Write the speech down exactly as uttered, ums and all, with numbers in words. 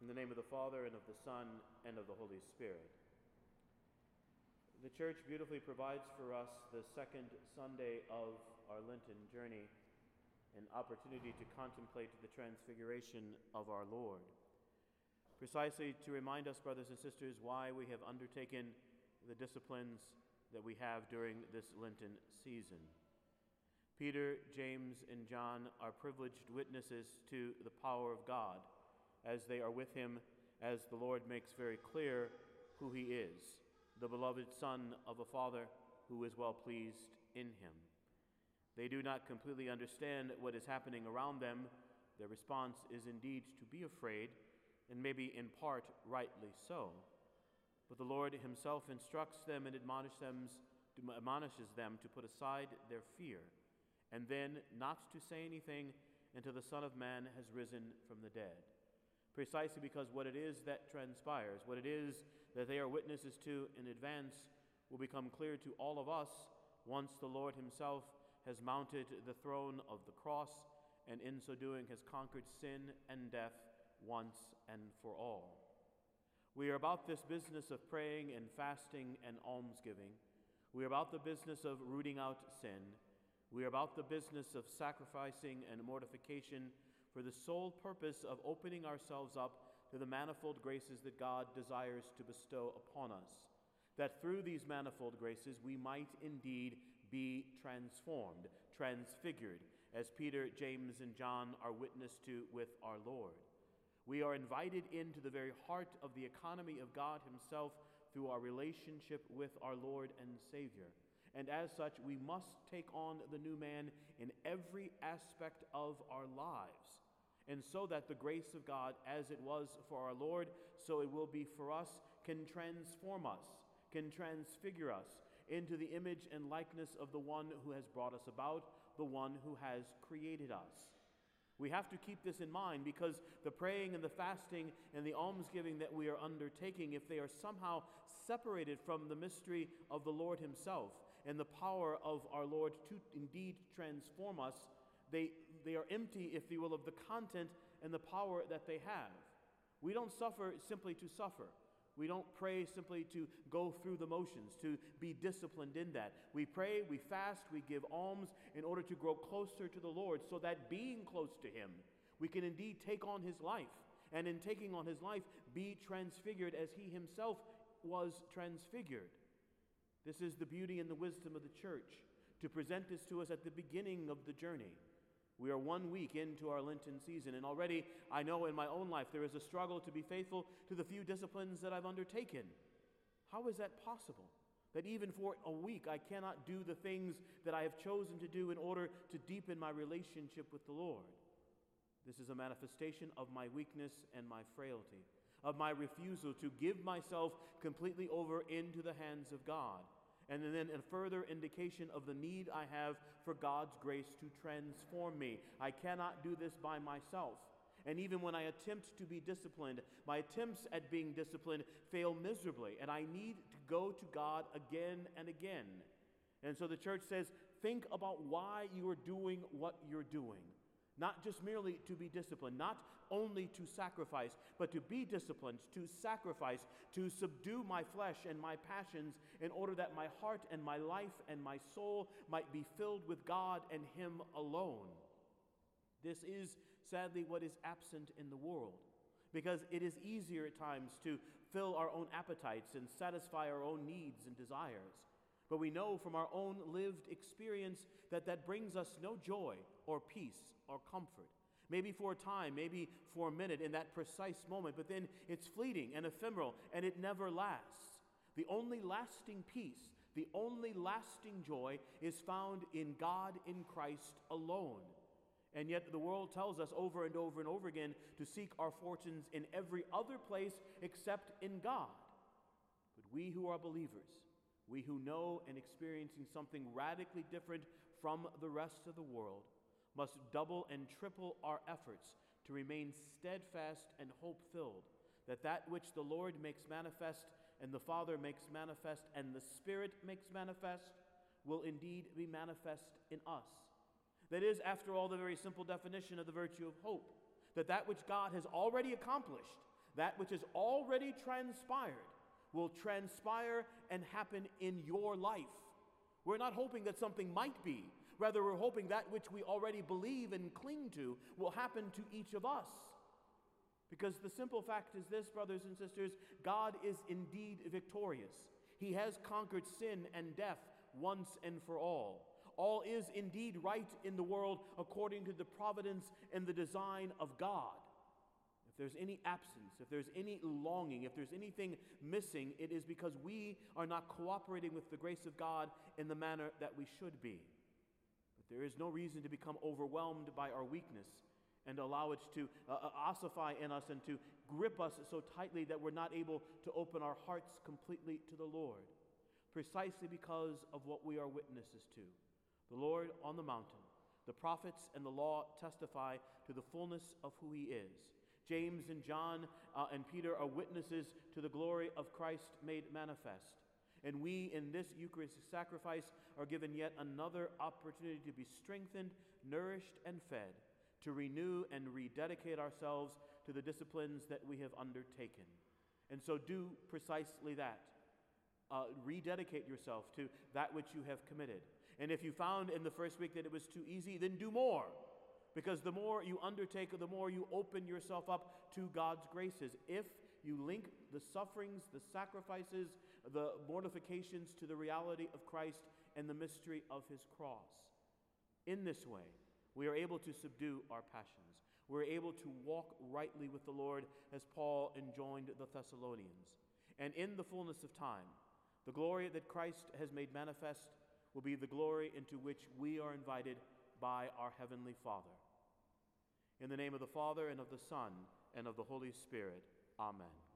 In the name of the Father, and of the Son, and of the Holy Spirit. The Church beautifully provides for us the second Sunday of our Lenten journey, an opportunity to contemplate the transfiguration of our Lord. Precisely to remind us, brothers and sisters, why we have undertaken the disciplines that we have during this Lenten season. Peter, James, and John are privileged witnesses to the power of God, as they are with him, as the Lord makes very clear who he is, the beloved Son of a Father who is well pleased in him. They do not completely understand what is happening around them. Their response is indeed to be afraid, and maybe in part rightly so. But the Lord himself instructs them and admonishes them, admonishes them to put aside their fear, and then not to say anything until the Son of Man has risen from the dead. Precisely because what it is that transpires, what it is that they are witnesses to in advance, will become clear to all of us once the Lord himself has mounted the throne of the cross, and in so doing has conquered sin and death once and for all. We are about this business of praying and fasting and almsgiving. We are about the business of rooting out sin. We are about the business of sacrificing and mortification for the sole purpose of opening ourselves up to the manifold graces that God desires to bestow upon us, that through these manifold graces we might indeed be transformed, transfigured, as Peter, James, and John are witness to with our Lord. We are invited into the very heart of the economy of God himself through our relationship with our Lord and Savior. And as such, we must take on the new man in every aspect of our lives. And so that the grace of God, as it was for our Lord, so it will be for us, can transform us, can transfigure us into the image and likeness of the one who has brought us about, the one who has created us. We have to keep this in mind, because the praying and the fasting and the almsgiving that we are undertaking, if they are somehow separated from the mystery of the Lord himself and the power of our Lord to indeed transform us, they, they are empty, if you will, of the content and the power that they have. We don't suffer simply to suffer. We don't pray simply to go through the motions, to be disciplined in that. We pray, we fast, we give alms in order to grow closer to the Lord, so that being close to him, we can indeed take on his life, and in taking on his life, be transfigured as he himself was transfigured. This is the beauty and the wisdom of the church, to present this to us at the beginning of the journey. We are one week into our Lenten season, and already I know in my own life there is a struggle to be faithful to the few disciplines that I've undertaken. How is that possible? That even for a week I cannot do the things that I have chosen to do in order to deepen my relationship with the Lord. This is a manifestation of my weakness and my frailty, of my refusal to give myself completely over into the hands of God. And then a further indication of the need I have for God's grace to transform me. I cannot do this by myself. And even when I attempt to be disciplined, my attempts at being disciplined fail miserably, and I need to go to God again and again. And so the church says, think about why you are doing what you're doing. Not just merely to be disciplined, not only to sacrifice, but to be disciplined, to sacrifice, to subdue my flesh and my passions in order that my heart and my life and my soul might be filled with God and him alone. This is sadly what is absent in the world, because it is easier at times to fill our own appetites and satisfy our own needs and desires. But we know from our own lived experience that that brings us no joy or peace or comfort. Maybe for a time, maybe for a minute in that precise moment, but then it's fleeting and ephemeral, and it never lasts. The only lasting peace, the only lasting joy is found in God in Christ alone. And yet the world tells us over and over and over again to seek our fortunes in every other place except in God. But we who are believers, we who know and experiencing something radically different from the rest of the world, must double and triple our efforts to remain steadfast and hope-filled, that that which the Lord makes manifest and the Father makes manifest and the Spirit makes manifest will indeed be manifest in us. That is, after all, the very simple definition of the virtue of hope, that that which God has already accomplished, That which has already transpired will transpire and happen in your life. We're not hoping that something might be. Rather, we're hoping that which we already believe and cling to will happen to each of us. Because the simple fact is this, brothers and sisters, God is indeed victorious. He has conquered sin and death once and for all. All is indeed right in the world according to the providence and the design of God. If there's any absence, if there's any longing, if there's anything missing, it is because we are not cooperating with the grace of God in the manner that we should be. But there is no reason to become overwhelmed by our weakness and allow it to uh, ossify in us and to grip us so tightly that we're not able to open our hearts completely to the Lord, precisely because of what we are witnesses to. The Lord on the mountain, the prophets and the law testify to the fullness of who he is. James and John uh, and Peter are witnesses to the glory of Christ made manifest. And we in this Eucharistic sacrifice are given yet another opportunity to be strengthened, nourished, and fed, to renew and rededicate ourselves to the disciplines that we have undertaken. And so do precisely that. Uh, rededicate yourself to that which you have committed. And if you found in the first week that it was too easy, then do more. Because the more you undertake, the more you open yourself up to God's graces. If you link the sufferings, the sacrifices, the mortifications to the reality of Christ and the mystery of his cross. In this way, we are able to subdue our passions. We're able to walk rightly with the Lord as Paul enjoined the Thessalonians. And in the fullness of time, the glory that Christ has made manifest will be the glory into which we are invited by our Heavenly Father. In the name of the Father, and of the Son, and of the Holy Spirit. Amen.